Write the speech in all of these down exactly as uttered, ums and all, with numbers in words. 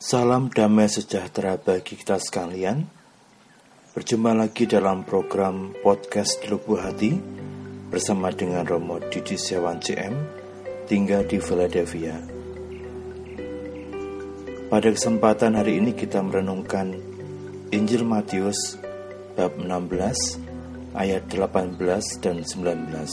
Salam damai sejahtera bagi kita sekalian. Berjumpa lagi dalam program podcast di Lubuk Hati bersama dengan Romo Didi Setiawan C M, tinggal di Philadelphia. Pada kesempatan hari ini kita merenungkan Injil Matius bab enam belas ayat delapan belas dan sembilan belas.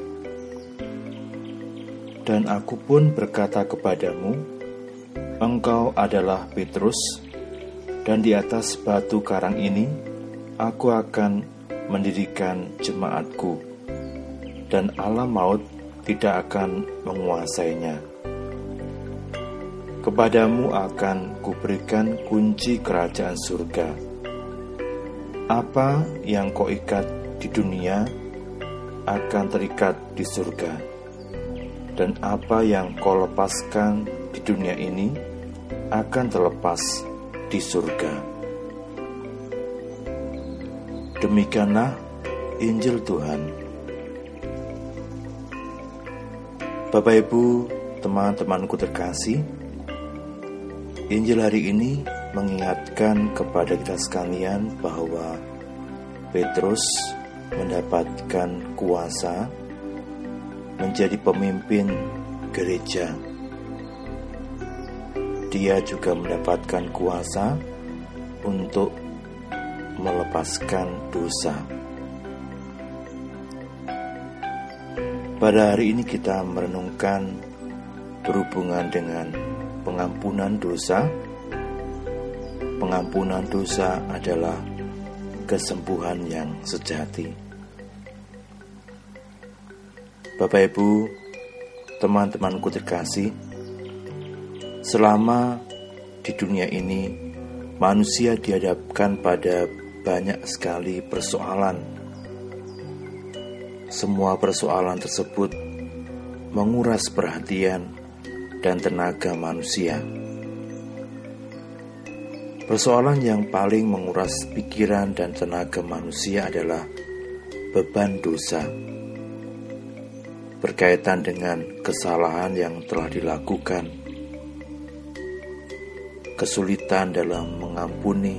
Dan aku pun berkata kepadamu, engkau adalah Petrus, dan di atas batu karang ini aku akan mendirikan jemaatku, dan alam maut tidak akan menguasainya. Kepadamu akan kuberikan kunci kerajaan surga. Apa yang kau ikat di dunia akan terikat di surga, dan apa yang kau lepaskan di dunia ini akan terlepas di surga. Demikianlah Injil Tuhan. Bapak Ibu, teman-temanku terkasih, Injil hari ini mengingatkan kepada kita sekalian bahwa Petrus mendapatkan kuasa menjadi pemimpin gereja. Dia juga mendapatkan kuasa untuk melepaskan dosa. Pada hari ini kita merenungkan berhubungan dengan pengampunan dosa. Pengampunan dosa adalah kesembuhan yang sejati. Bapak Ibu, teman-temanku terkasih, selama di dunia ini manusia dihadapkan pada banyak sekali persoalan. Semua persoalan tersebut menguras perhatian dan tenaga manusia. Persoalan yang paling menguras pikiran dan tenaga manusia adalah beban dosa, berkaitan dengan kesalahan yang telah dilakukan, kesulitan dalam mengampuni,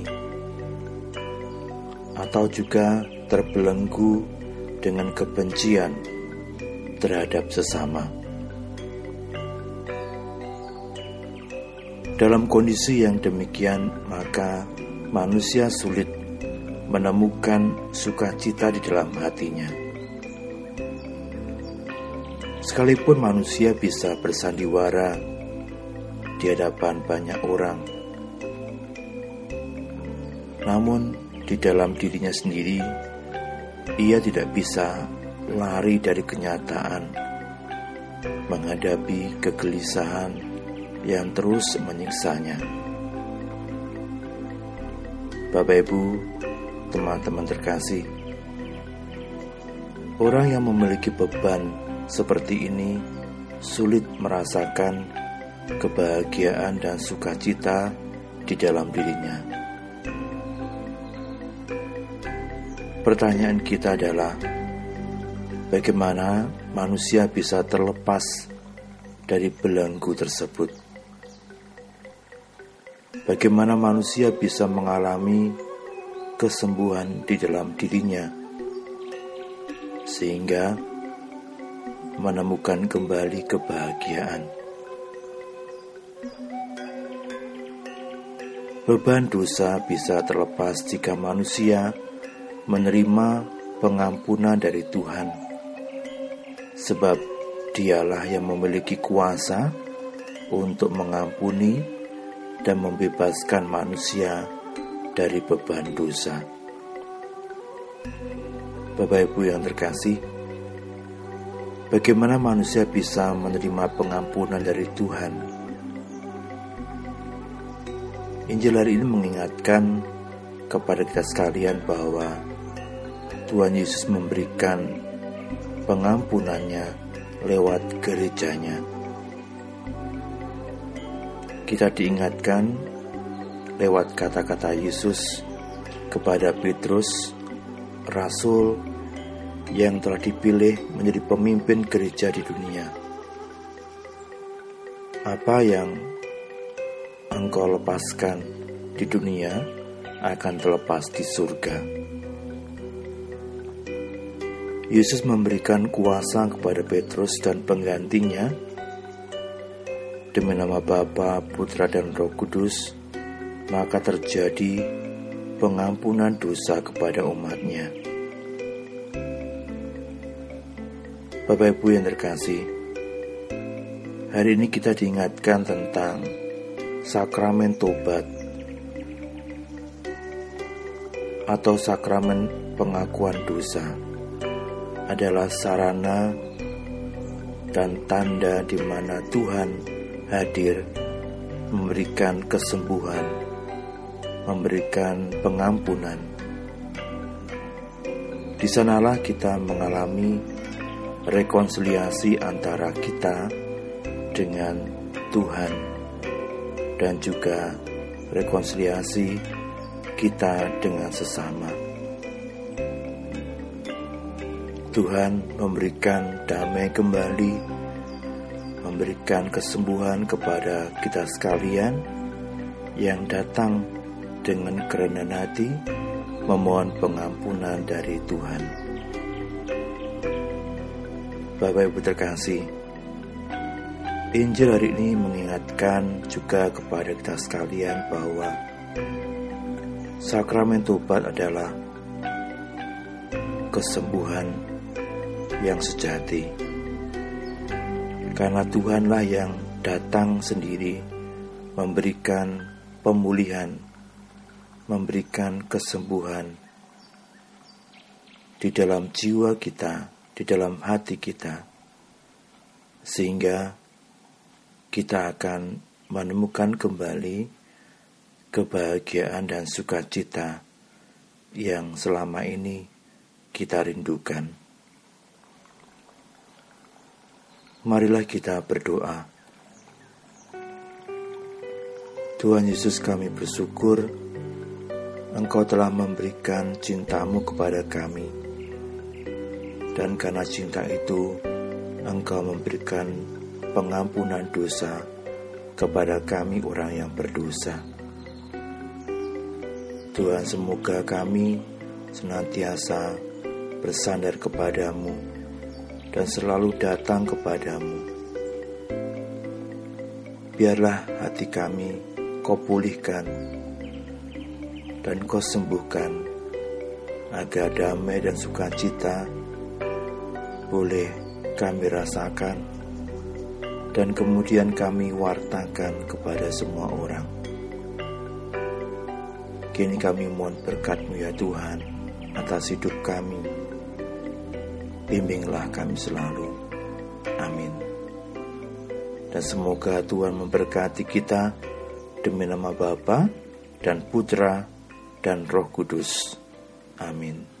atau juga terbelenggu dengan kebencian terhadap sesama. Dalam kondisi yang demikian, maka manusia sulit menemukan sukacita di dalam hatinya. Sekalipun manusia bisa bersandiwara di hadapan banyak orang, namun di dalam dirinya sendiri ia tidak bisa lari dari kenyataan menghadapi kegelisahan yang terus menyiksanya. Bapak Ibu, teman-teman terkasih, orang yang memiliki beban seperti ini sulit merasakan kebahagiaan dan sukacita di dalam dirinya. Pertanyaan kita adalah, bagaimana manusia bisa terlepas dari belenggu tersebut? Bagaimana manusia bisa mengalami kesembuhan di dalam dirinya, sehingga menemukan kembali kebahagiaan? Beban dosa bisa terlepas jika manusia menerima pengampunan dari Tuhan, sebab Dialah yang memiliki kuasa untuk mengampuni dan membebaskan manusia dari beban dosa. Bapak Ibu yang terkasih, bagaimana manusia bisa menerima pengampunan dari Tuhan? Injil hari ini mengingatkan kepada kita sekalian bahwa Tuhan Yesus memberikan pengampunannya lewat gerejanya. Kita diingatkan lewat kata-kata Yesus kepada Petrus, rasul yang telah dipilih menjadi pemimpin gereja di dunia. Apa yang engkau lepaskan di dunia akan terlepas di surga. Yesus memberikan kuasa kepada Petrus dan penggantinya demi nama Bapa, Putra, dan Roh Kudus, maka terjadi pengampunan dosa kepada umat-Nya. Bapak Ibu yang terkasih, hari ini kita diingatkan tentang sakramen tobat atau sakramen pengakuan dosa adalah sarana dan tanda di mana Tuhan hadir memberikan kesembuhan, memberikan pengampunan. Di sanalah kita mengalami rekonsiliasi antara kita dengan Tuhan dan juga rekonsiliasi kita dengan sesama. Tuhan memberikan damai kembali, memberikan kesembuhan kepada kita sekalian yang datang dengan kerendahan hati memohon pengampunan dari Tuhan. Bapak Ibu terkasih, Injil hari ini mengingatkan juga kepada kita sekalian bahwa sakramen tobat adalah kesembuhan yang sejati. Karena Tuhanlah yang datang sendiri memberikan pemulihan, memberikan kesembuhan di dalam jiwa kita, di dalam hati kita, sehingga kita akan menemukan kembali kebahagiaan dan sukacita yang selama ini kita rindukan. Marilah kita berdoa. Tuhan Yesus, kami bersyukur Engkau telah memberikan cinta-Mu kepada kami. Dan karena cinta itu, Engkau memberikan pengampunan dosa kepada kami orang yang berdosa. Tuhan, semoga kami senantiasa bersandar kepadamu dan selalu datang kepadamu. Biarlah hati kami Kau pulihkan dan Kau sembuhkan, agar damai dan sukacita boleh kami rasakan dan kemudian kami wartakan kepada semua orang. Kini kami mohon berkat-Mu ya Tuhan atas hidup kami. Bimbinglah kami selalu. Amin. Dan semoga Tuhan memberkati kita demi nama Bapa dan Putra dan Roh Kudus. Amin.